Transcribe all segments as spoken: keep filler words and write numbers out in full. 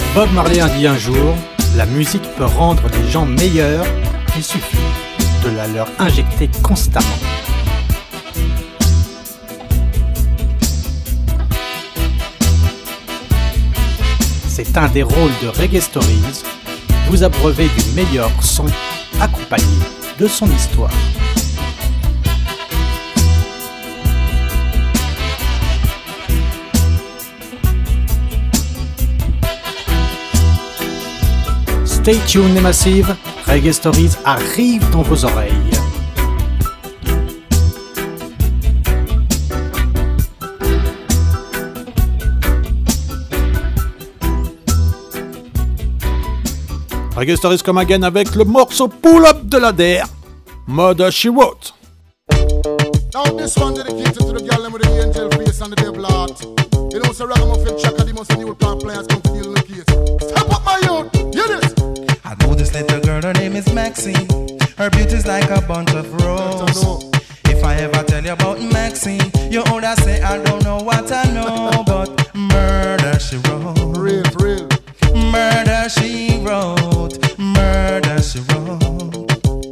Bob Marley a dit un jour, la musique peut rendre les gens meilleurs, il suffit de la leur injecter constamment. C'est un des rôles de Reggae Stories, vous abreuver du meilleur son accompagné de son histoire. Stay tuned les massives, Reggae Stories arrive dans vos oreilles. Reggae Stories come again avec le morceau Pull Up de la D R, Murder She Wrote. Now this one dedicated to the girl with the angel face and the devil heart. You know, so Ragamuffin Chaka, the most new plant players come to deal with the case. Step up my youth, hear this. I know this little girl, her name is Maxine. Her beauty's like a bunch of roses. If I ever tell you about Maxine, you older say I don't know what I know, but murder she wrote. Real, real. Murder she wrote. Murder she wrote.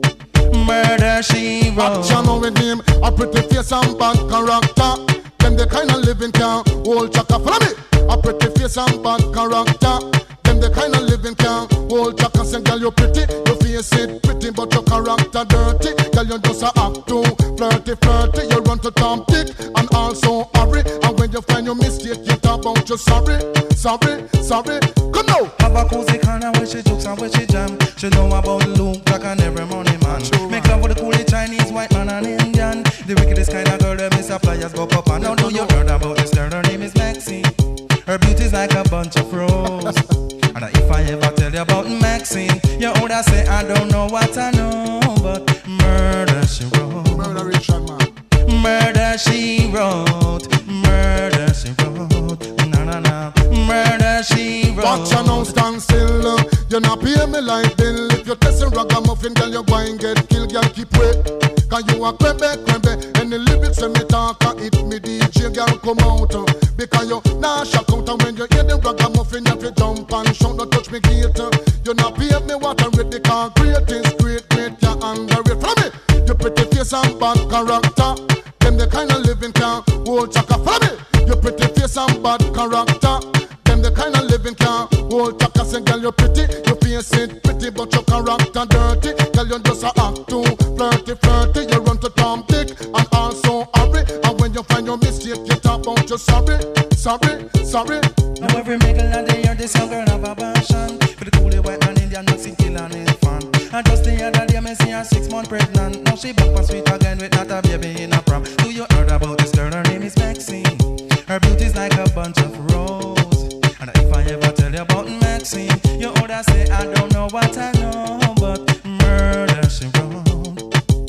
Murder she wrote. Action know with him, a pretty face and bad character. Them the kind of living can hold Chaka. Follow me. A pretty face and bad character. Them the kind of living can hold Chaka. Say girl you pretty, your face it pretty, but your character dirty. Girl you just a act too flirty, flirty. You run to Tom Dick and also hurry. And when you find your mistake, you talk about you sorry, sorry, sorry. Come now. Have a cozy corner where she jokes and where she jam. She know about Luke Black and every money man. True, make love with the coolie Chinese, white man and Indian. The wickedest kind of girl that miss a flyers go up and now know you heard about this girl. Her name is Maxine. Her beauty's like a bunch of roses. And if I ever tell you about Maxine, you older say I don't know what I know, but murder she wrote. Murder Richard man. Murder she wrote. Murder she wrote. Na na na. Murder she wrote. Watch you now stand still. You not pay me like bill. If you're testing ragamuffin, girl, you going get killed. Girl, keep wait. Cause you a crebe, crebe. And the lyrics when me talk, hit me D J, girl, come out. Because you nah shock out. And when you hear the ragamuffin, you have to jump and shout. Don't touch me gate. You not pay me what I'm ready. Cause great is great, great, you under it. Follow me. You pretty face and bad character. Them the kind of living can hold Chaka. Follow me. You pretty face and bad character. Them the kind of living can hold Chaka. Say girl you pretty, you face it pretty, but your character dirty. Girl you just a act too flirty, flirty. You run to Tom Dick and also hurry. And when you find your mistake, you talk about you sorry, sorry, sorry. Now every middle of the year, this young girl have a passion for the coolie white man Indian, Mexican kill and infant. And just the other day, me see her six months pregnant. Now she back for sweet again with not a baby in a prom. Do you heard about this girl? Her name is Maxine. Her beauty's like a bunch of roses. And if I ever tell you about Maxine, you older say I don't know what I know, but murder she wrote.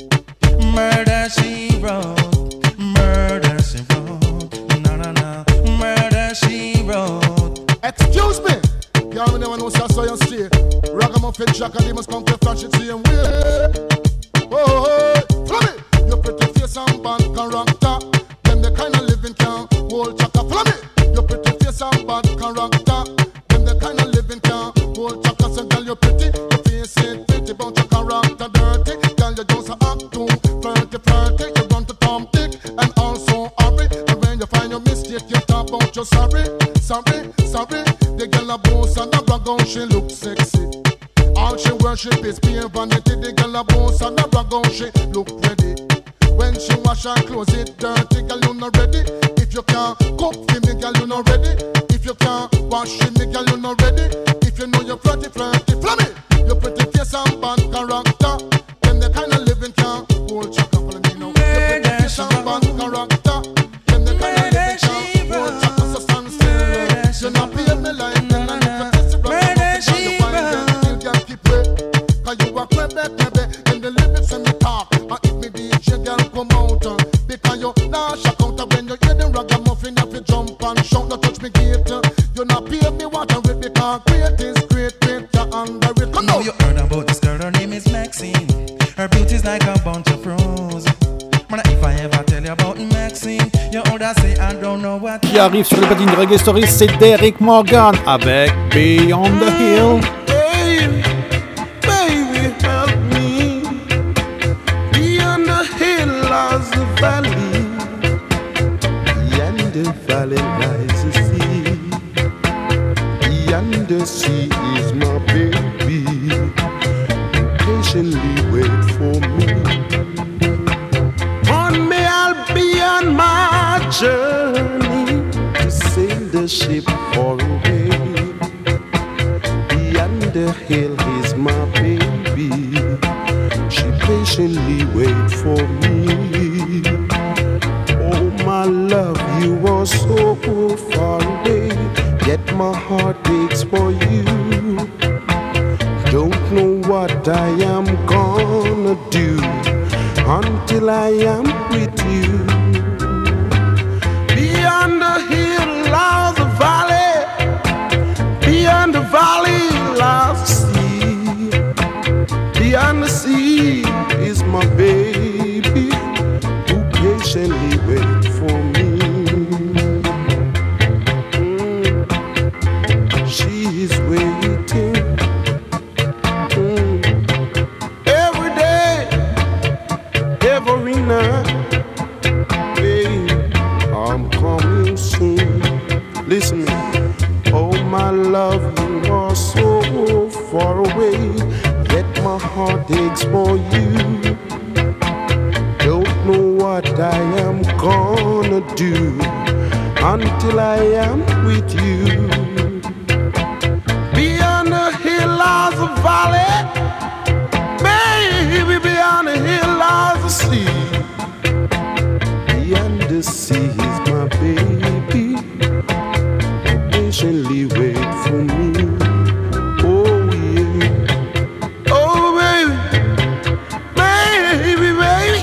Murder she wrote. Murder she wrote. Na na na. Murder she wrote. Excuse me. Y'all never know so I saw you stay. Ragamuffin Chaka, they must come to flash it same way. Oh, oh, oh. Follow me. Your pretty face and bad character. Them the kind of living can hold Chaka. Follow me. Your pretty face and bad character. Them the kind of living can hold Chaka. So girl you pretty, your face ain't pretty, but your character dirty. Girl you just a act too flirty, flirty. You run to Tom Dick and also hurry. And when you find your mistake, you talk about you sorry, sorry, sorry. The girl a boss and a brag on, she look sexy. All she worship is pure vanity. The girl a boss and a brag on, she look ready. When she wash her clothes, it dirty. Girl you not ready. If you can't cook for me, girl you not ready. If you can't wash for me, girl you not ready. If you know you're flirty, flirty, flirty. You pretty face and bad character. Then the kind of living can hold Chaka. Follow me now. You pretty face and bad character. Then the kind of living can hold Chaka. So stand still. You not pay me like them. And if you test it wrong, you find girl keep wait. Cause you a crebe, crebe. And the lyrics when me talk, and if me D J girl come out. Because you nah shock out. When you hear them ragamuffin, you have to jump and shout. Don't touch me gate. You not pay me what I'm with. Because great is great, great, you under it. Come now you heard about this girl, her name is Maxine. Her beauty's like a bunch of roses. Man, if I ever tell you about Maxine, you older say I don't don't know what. Qui arrive sur le platine de Reggae Stories, c'est Derrick Morgan avec Beyond the Hill. Baby, baby, help me. Beyond the hill lies the valley. Beyond the valley lies the sea. Beyond the sea is my baby. Patiently wait for me. On me I'll be on my journey to sail the ship far away. Beyond the hill is my baby. She patiently wait for me. Oh my love, you are so far away. Yet my heart aches for you. Don't know what I am gonna do until I am with you. Beyond the hill lies the valley. Beyond the valley lies the sea. Beyond the sea is my baby who patiently waits for me. Mm. She is waiting. Listen me, oh my love, you are so far away, yet my heart aches for you. Don't know what I am gonna do until I am with you. Beyond the hill lies the valley, baby, beyond the hill lies the sea. Beyond the sea is my baby. Patiently wait for me. Oh yeah. Oh baby. Baby, baby.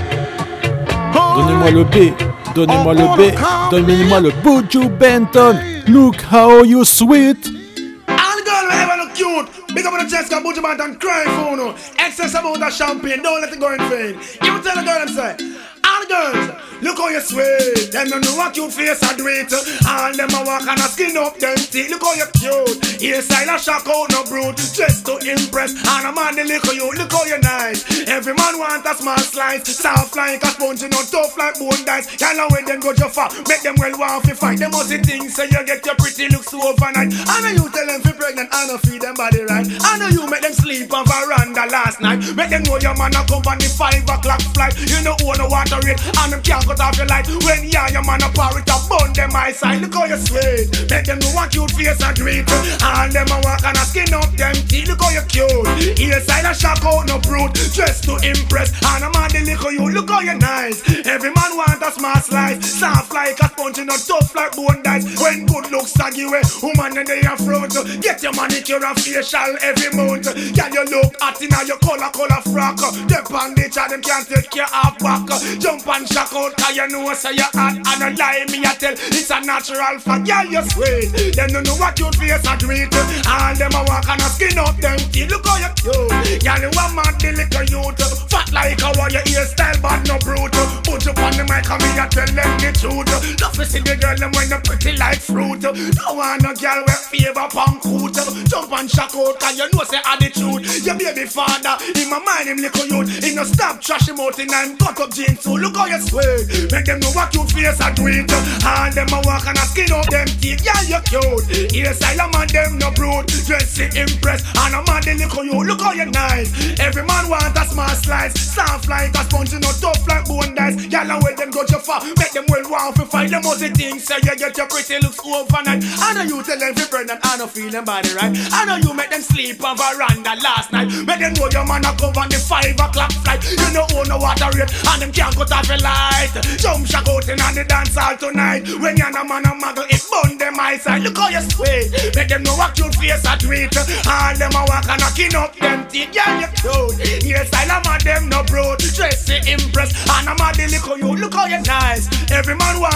Oh, donnez-moi le B, donnez-moi le B, donnez-moi le Buju Benton. Look how you sweet. All the girls ever look cute. Big up on the chest, got Buju Benton crying for no. Excess amount of champagne, don't let it go in vain. You tell the girl them say, all the girls, look how you sweet. Them don't know what cute face I do it. All them a walk and a skin up them teeth. Look how you cute. Hairstyle a shock out no brute. Just to impress. And a man they look at you. Look how you nice. Every man want a small slice. Soft like a sponge, you know, tough like bone dice. Y'all when them go to far. Make them well want to fight. Them must think so you get your pretty looks so overnight. I know you tell them fi pregnant and no feed them body right. I know you make them sleep on veranda last night. Make them know your man a come on the five o'clock flight. You know own a water rate and them can't cut off your light. When you your man a power it up, burn them eyesight. Look how you sweet. Make them know what cute face and greet. All them a walk and a skin up them teeth. Look how you cute. Hairstyle a shock out no brute. Just to impress. And a man they look how you. Look how you nice. Every man want a smart slice. Soft like a sponge, not tough like bone dice. When good looks saggy way, woman and they are fruit. Get your manicure and facial every month. Can you look hot in your color color frock? The bandage them can't take care of back. Jump and shock out, cause you know say you're hot. And a lie me a tell, it's a natural fact. Girl, you sweet. Them don't know what you face and greet. All them a walk and a skin up them teeth. Look how you cute. Girl, you a mad the little youth. Fat like a warrior hairstyle, but no brute. Put you on the mic and me a tell them the truth. Love to see the girl them when they pretty like fruit. Don't want no girl with favor punk coot. Jump and shock out, cause you know say attitude. Your baby father, in my mind him little youth. He no stop trash him out in him cut up jeans too. Look how you sweet. Make them know what you face and do it. And them a walk and a skin up them teeth. Yeah, you cute. Hairstyle a man them no brute. Dress to impress. And a man they look how you. Look how you nice. Every man want a small slice. Soft like a sponge, you know, tough like bone dice. Y'all and when them go too far. Make them well want to fight. Them must think say you get your pretty looks overnight. I know you tell them fi pregnant. I know feel them body right. I know you make them sleep on veranda last night. Make them know your man a come on the five o'clock flight. You know own no water rate. And them can't cut off your light. Jump shock out in on the dance hall tonight. When you're a man a muggle, it burn them eyesight. Look how you sweet. Make them know what cute face a tweet. All them a walk and knocking up them teeth. Yeah, you cute. Hairstyle a man them no brute. Dress to impress. And a man they look how you. Look how you nice. Every man want a small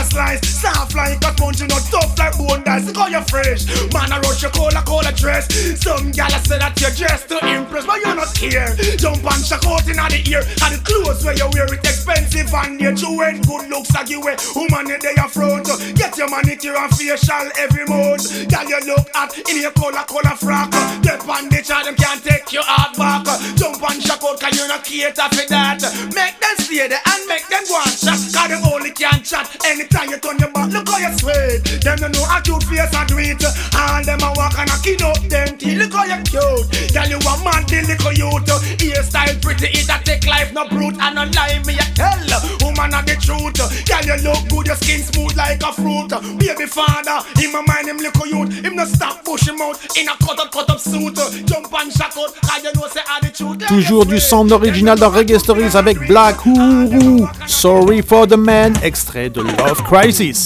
a slice. Soft like a sponge, you know, tough like bone dice. Look how you're fresh. Man, I rush your cola, cola dress. Some gal say that you're dressed to impress, but you not care. Jump and shock out in the ear. And the clothes where you wear it expensive and your chewing good looks like you wear. Woman, you day front. Get your manicure and facial every month. Gal, you look at in your cola, cola frock. Dep on the child, them can't take your heart back. Jump and shock out, cause you not cater for that. Make them stay there and make them go and chat. Cause them only can chat anytime you turn your back. Look how you sweat. Them don't know a cute face and do it. All them a walk and a kin up them teeth. Look how you cute. Tell you a man, the little youth. Hairstyle pretty, it a take life no brute. And no lie me a tell. Woman of the truth. Tell you look good, your skin smooth like a fruit. Baby father, in my mind him little youth. Him no stop push him out in a cut up cut up suit. Jump and shock out, cause you know say I the truth. Toujours du sound original dans Reggae Stories avec Black Uhuru. Sorry for the Man, extrait de Love Crisis.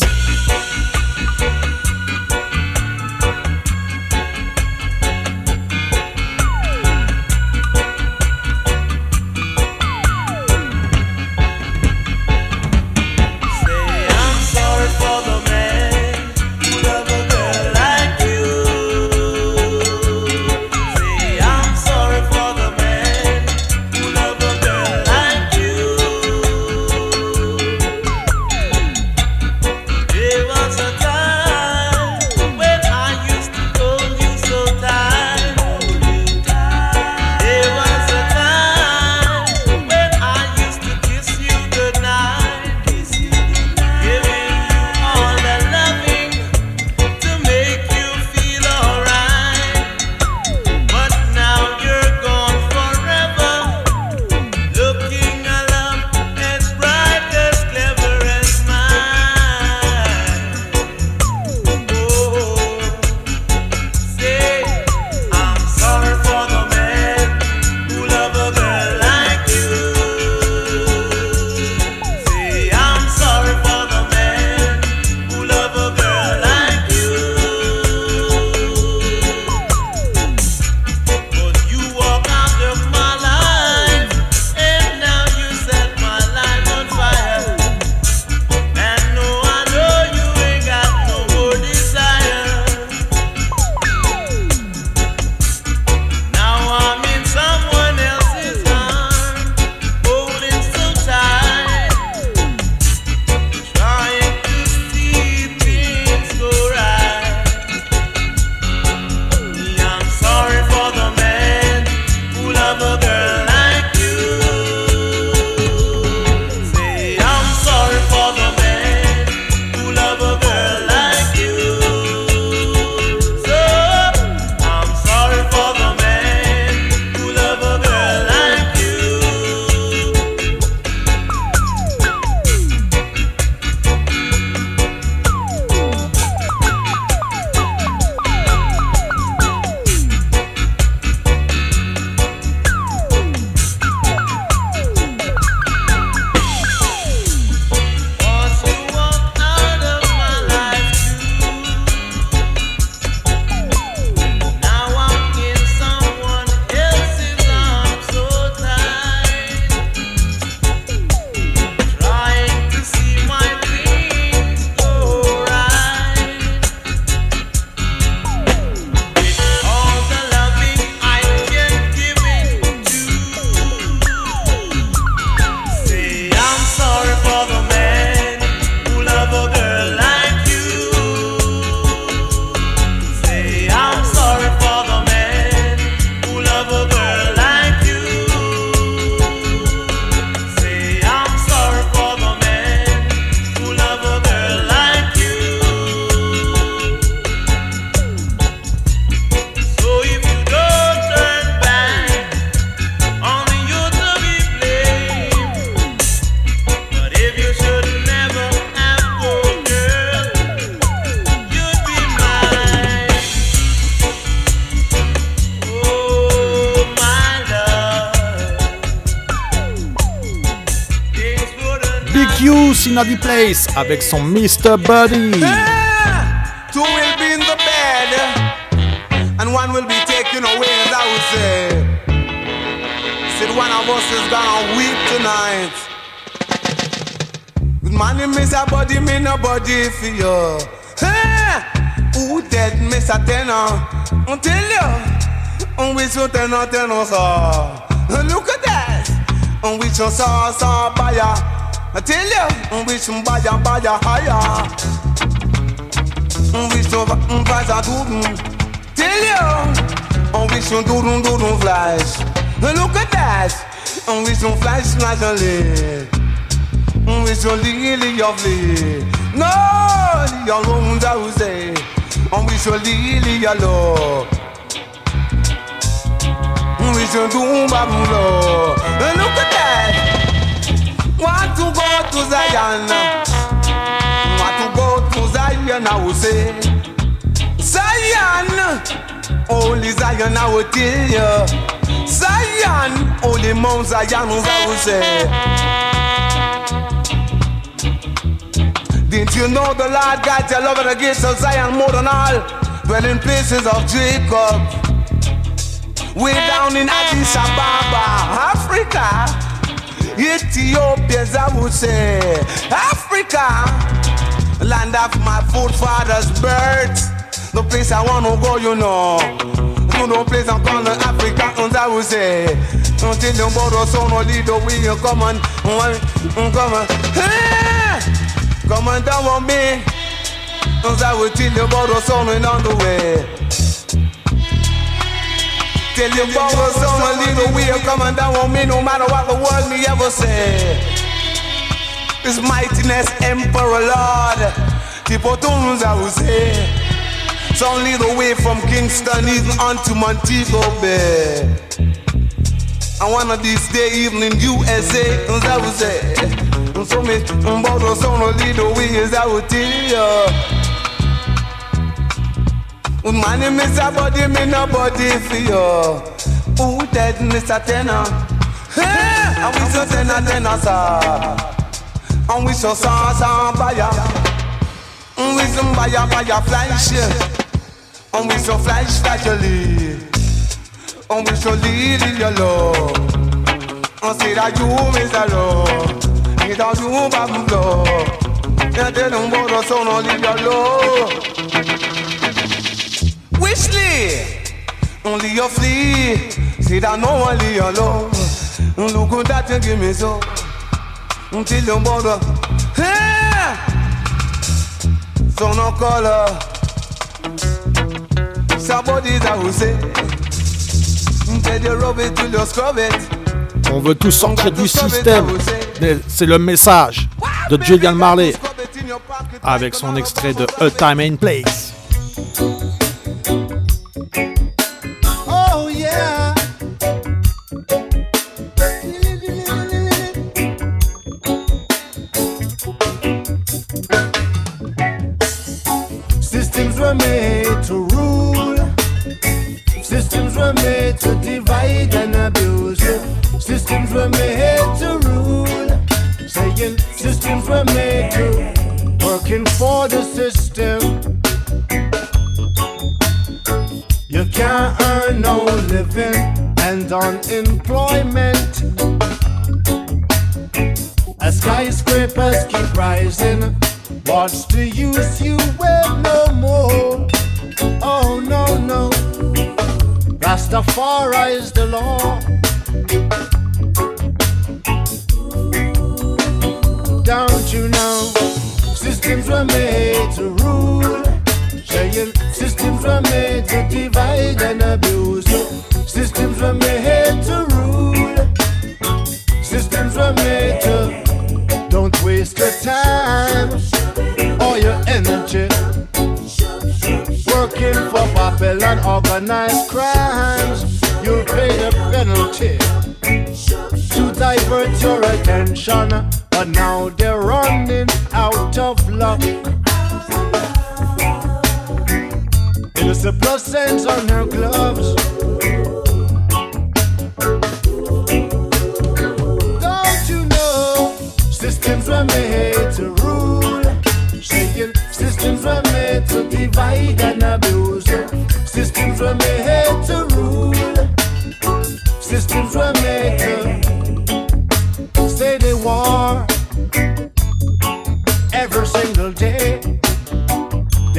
Youth in the place avec son mister Buddy. Yeah! Two will be in the bed and one will be taken away, as I would say. Said one of us is gonna weep tonight. money miss a body, me no body for you. Hey, who dead miss a tenor? I tell you, on which you tenor tenor saw. Look at that, on which you saw saw buyer. I tell you, on which you buyer buyer higher. On which you buy a do. Tell you, on which you do do do do flash. Look at that. On which on flash naturally, on which on lily lovely. No, your rooms I will say, on which on lily yellow, on which on doom babulo. Look at that. Want to go to Zion, want to go to Zion I will say, Zion, only Zion I will tell you. Zion, only Mount Zion, I will say. Didn't you know the Lord God, your love and the gifts of Zion more than all? Dwelling places of Jacob, way down in Addis Ababa, Africa, Ethiopia, I would say. Africa, land of my forefathers' birth, the place I want to go, you know. No place I'm calling Africa, I will say. Until the border son or lead the way you come on, come on, come on down on me. I will tell the border son and on the way. Tell the border son or lead the way you come on down on me, no matter what the world me ever say. His mightiness, Emperor Lord, Tipotuns, I will say. It's only the way from Kingston even onto Montego Bay. And one of these days even in U S A, as I would say, so me, about us only the way as I would tell you. When my name is a body, me no body for you. Who dead Mister Tenor? Hey, and we so tenor tenor sir. And we so sa sa buyer. And we some buyer buyer flash. And we so flash flashly, and we so lead your love. And say that you miss a love, and that you back flow. And tell them about us on only your love. Wishly, only your flee. Say that no only your love. And look at that you give me so. Until them about us, hey, so no color. On veut tous sortir du système. C'est le message de Julian Marley avec son extrait de A Time and Place. Oh yeah. Systems were made to rule. Systems were made to divide and abuse. Systems were made to rule. Saying systems were made to working for the system. You can't earn no living and unemployment. As skyscrapers keep rising, what's the use you will no more? Oh no, no. Rastafari is the law. Don't you know? Systems were made to rule. Saying systems were made to divide and abuse. Systems were made to rule. Systems were made to. Don't waste your time or your energy working for Babylon organized crimes. You'll pay the penalty to divert your attention, but now they're running out of luck. It's a plus sense on her gloves. Don't you know? Systems were made to rule. Saying systems were made to divide and abuse. Systems were made to rule. Systems were made to say they war.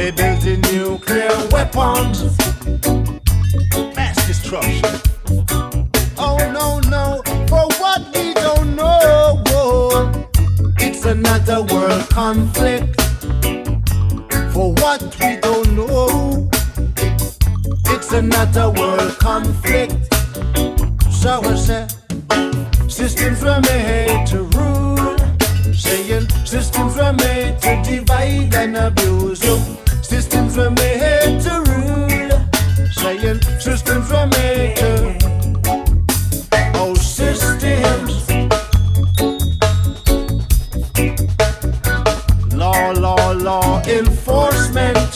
they building nuclear weapons. Mass destruction. Oh no, no, for what we don't know. It's another world conflict. For what we don't know. It's another world conflict. So I said, systems were made to rule. Saying systems were made to divide and abuse. Oh, systems were made to rule. Saying systems were made to. Oh, systems. Law, law, law enforcement.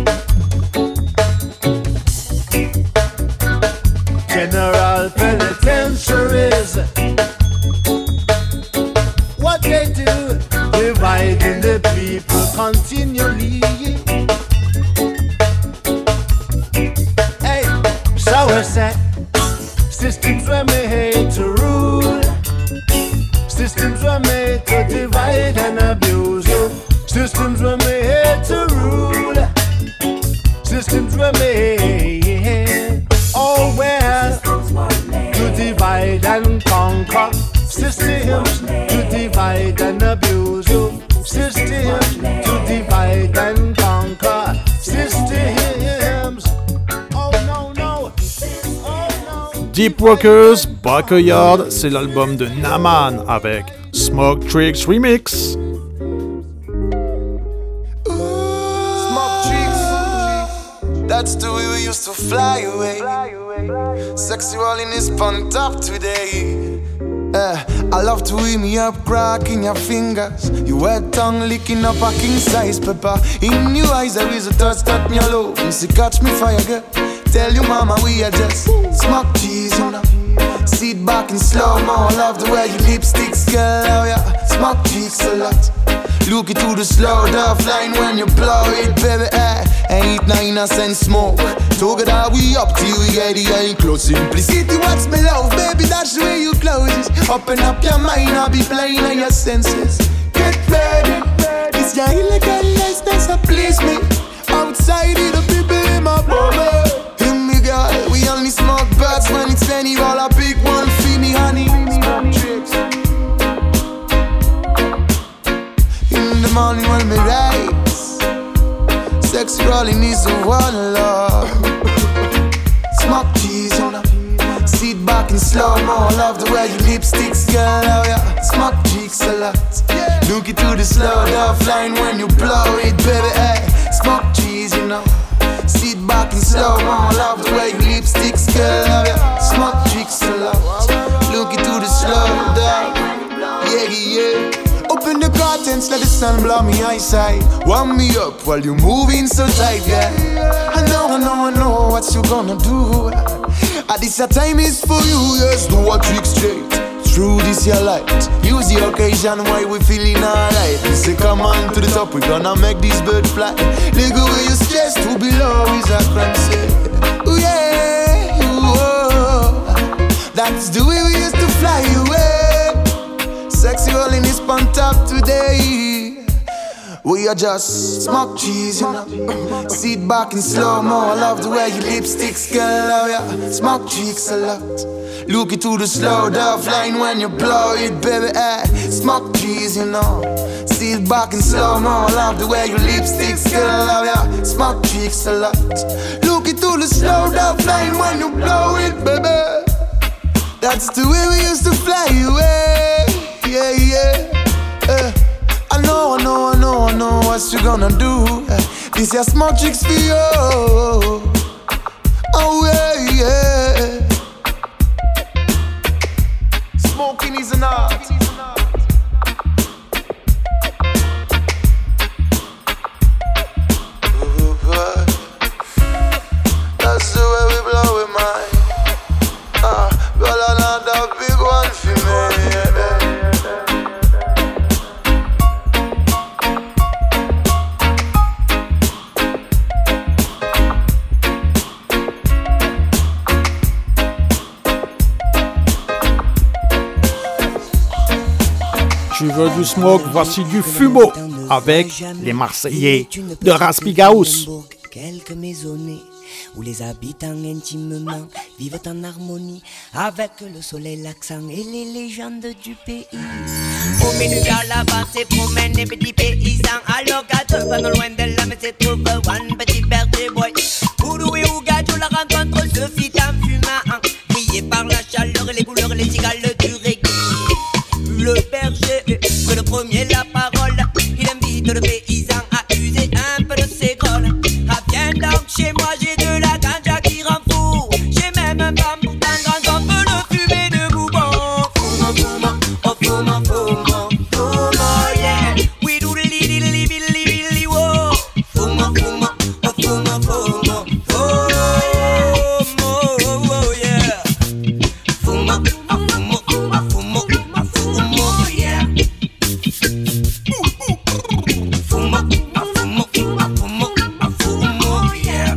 General penitentiaries. What they do, dividing the people continually. Hey, so I said, systems were made to rule. Systems were made to divide and abuse. Systems were made to rule. Systems were made, oh well, to divide and conquer. Systems to divide and abuse. Systems to divide and conquer. Systems. Oh no, no. Oh no. Deep Rockers, Backyard, c'est l'album de Naman avec Smoke Tricks Remix. That's the way we used to fly away. Sexy rolling is on top today. Uh, I love to hear me up cracking your fingers. Your wet tongue licking up a king size pepper. In your eyes there is a touch that me alone. See catch me fire girl. Tell your mama we are just smoke cheese, you know. Sit back in slow-mo. I love the way your lipsticks, girl. Oh yeah, smoke cheeks a lot. Look it to the slow duff line when you blow it, baby. Eh, ain't no innocent smoke. Talk it how we up till we get the ain't close. Simplicity, what's me love, baby? That's the way you close it. Open up your mind, I'll be playing on your senses. Get ready, it's your illegal license, so please me. Outside it, the people in my bubble. Hear me, girl, we only smoke birds when it's any roll. I pick one, feed me honey. Smoke tricks. In the morning when me rise, sex rolling is the one love. Smoke cheese, you know. Sit back in slow-mo. I love the way your lipsticks, girl. Oh yeah, smoke cheeks a lot. Look it to the slow duff line when you blow it, baby. Hey, smoke cheese, you know. Sit back in slow-mo. I love the way your lipsticks, girl. Oh yeah, smoke cheeks a lot. Look it to the slow duff. Yeah, yeah. Open the curtains, let the sun blow me eyesight. Warm me up while you're moving so tight, yeah. I know, I know, I know what you gonna do. At this your time is for you, yes, do a trick straight. Through this your light, use the occasion why we feeling alright. We say come on to the top, we gonna make this bird fly. Look away your stress, to be low is a crime, say. Ooh yeah, ooh, oh. That's the way we used to fly away. Sexy rolling is on top today. We are just smoke cheese, you know. Sit back in slow-mo. I love the way your lipsticks, girl. Oh yeah, smoke cheeks a lot. Look it to the slow duff line when you blow it, baby. Eh, smoke cheese, you know. Sit back in slow-mo. I love the way your lipsticks, girl. Oh yeah, smoke cheeks a lot. Look it to the slow duff line when you blow it, baby. That's the way we used to fly away. Yeah, yeah. Uh, I know, I know, I know, I know what you gonna do. Uh, this your small tricks for you. Oh yeah, yeah. Smoking is an art. That's the way we blow it, man. Ah, well, another big one for me. Yeah. Tu veux du smoke, voici du fumo avec les Marseillais de Raspigaous. Quelques maisonnées où les habitants intimement vivent en harmonie avec le soleil, l'accent et les légendes du pays. Au milieu de la bas se promènent les petits paysans. Alors qu'à deux pas non loin de là, mais se trouve un petit berger boy. Oudou et Ougadou, la rencontre se fit en fumant, brillé par la chaleur et les couleurs, les cigales du reggae. Le berger que le premier la parole, il invite le paysan à user un peu de ses grolles. Ah viens donc chez moi, j'ai de la ganja qui rend fou. J'ai même un bambou d'un grand, on peut le fumer de boubon. Fumo, fumo, oh fumo, fumo, fumo, yeah. We do the li li li li li li wo. Fumo, fumo, oh fumo, fumo, fumo, oh yeah. Fumo, ah fumo, ah fumo, ah fumo, yeah. Fumo, ah fumo, ah fumo, ah fumo, yeah.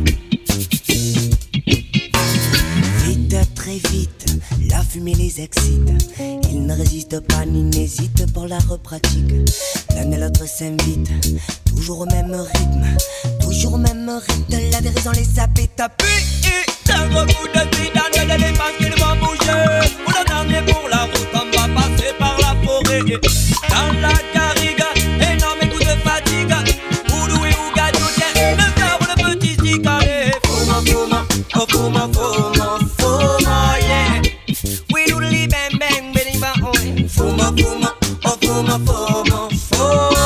Vite, très vite, la fumée les excite. Ils ne résistent pas ni n'hésitent pour la repratique. L'un et l'autre s'invitent, toujours au même rythme, toujours au même rythme. La déraison les a pétapés. D'un gros coup de suite, dans le délai parce qu'ils vont bouger. Pour le dernier pour la route, on va passer par la forêt. Dans la garrigue, énorme coup de fatigue. Oudou et Ougadou, tiens, le cœur, le petit cicalé. Fumo, fumo, oh fumo, fumo, fumo, yeah. We do the bang bang, bang bang, oh. Fumo, fumo, oh fumo, fumo, fumo,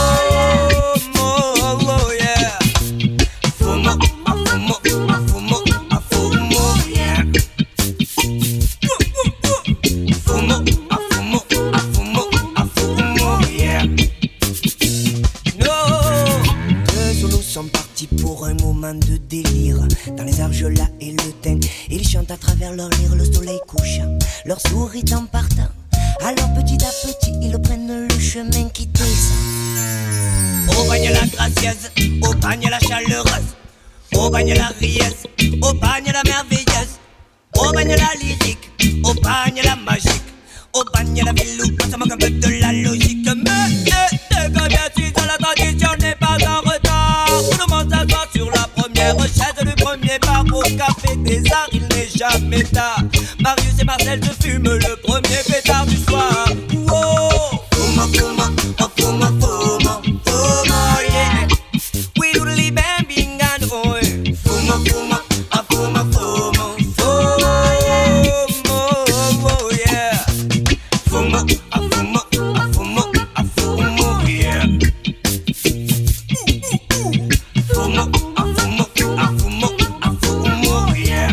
oh yeah. Fumo, ah fumo, ah fumo, ah fumo, yeah. Fumo, ah fumo, ah fumo, ah fumo, yeah. No, deux solos sont partis pour un moment de délire. Dans les argelas et le thym, ils chantent à travers leur lyre le soleil couchant, leur sourit en partant. Alors petit à petit, ils prennent le chemin qui descend. Au bagne la gracieuse, au bagne la chaleureuse, au bagne la rieuse, au bagne la merveilleuse, au bagne la lyrique, au bagne la magique, au bagne la ville où ça manque un peu de la logique. Mais eh, dès que bien si la tradition n'est pas en retard, tout le monde s'assoit sur la première chaise du premier bar. Au café des arts, il n'est jamais tard. Marius et Marcel se fument le premier pétard du soir. Wow. Fumo, fumo, oh fumo, fumo, fumo, yeah. We do the bang bing and oh. Fumo, fumo, oh fumo, fumo, fumo, oh yeah. Fumo, oh fumo, oh fumo, oh fumo, yeah. Fumo, oh fumo, oh fumo, oh fumo, yeah.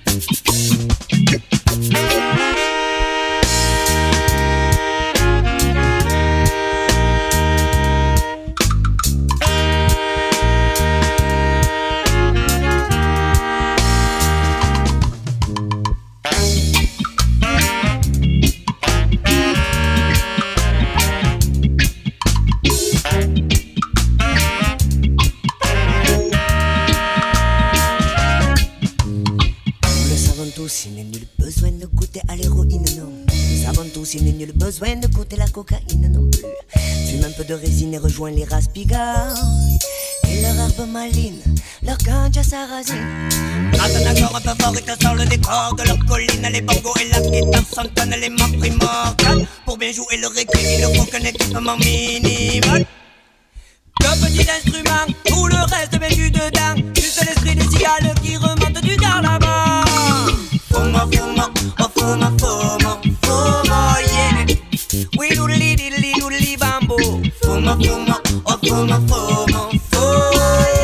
Il n'est nul besoin de goûter à l'héroïne, non. Nous savons tous, il n'est nul besoin de goûter la cocaïne non plus. Fume un peu de résine et rejoins les raspigas et leur herbe maline, leur ganja sarrasine. Grâce un accord un peu fort, il te sort le décor de leur colline. Les bongos et la guitare s'entonnent éléments primordial. Pour bien jouer le reggae, il ne faut qu'un équipement minimal. De petits instruments, tout le reste vêtu dedans. Juste l'esprit des cigales qui remonte du gars là-bas. Fumo, fumo, oh fumo, fumo, fumo, yeah. We do the li di li do the li bamboo. Fumo, fumo, oh fumo, fumo, fumo,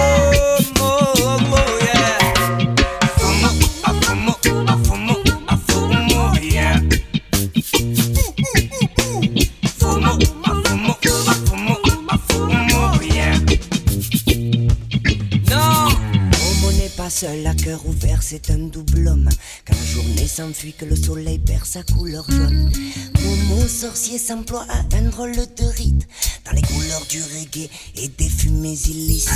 oh yeah. Fumo, oh fumo, oh fumo, oh fumo, yeah. Fumo, oh fumo, oh fumo, oh fumo, yeah. Non, Momo n'est pas seul à cœur ouvert, c'est un double homme. Quand la journée s'enfuit, que le soleil perd sa couleur jaune, Momo sorcier s'emploie à un drôle de rite dans les couleurs du reggae et des fumées illicites.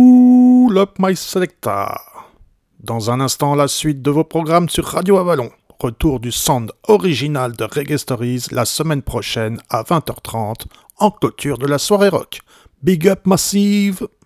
Pull up my selecta. Dans un instant, la suite de vos programmes sur Radio Avalon. retour du sound original de Reggae Stories la semaine prochaine à vingt heures trente en clôture de la soirée rock. Big up Massive!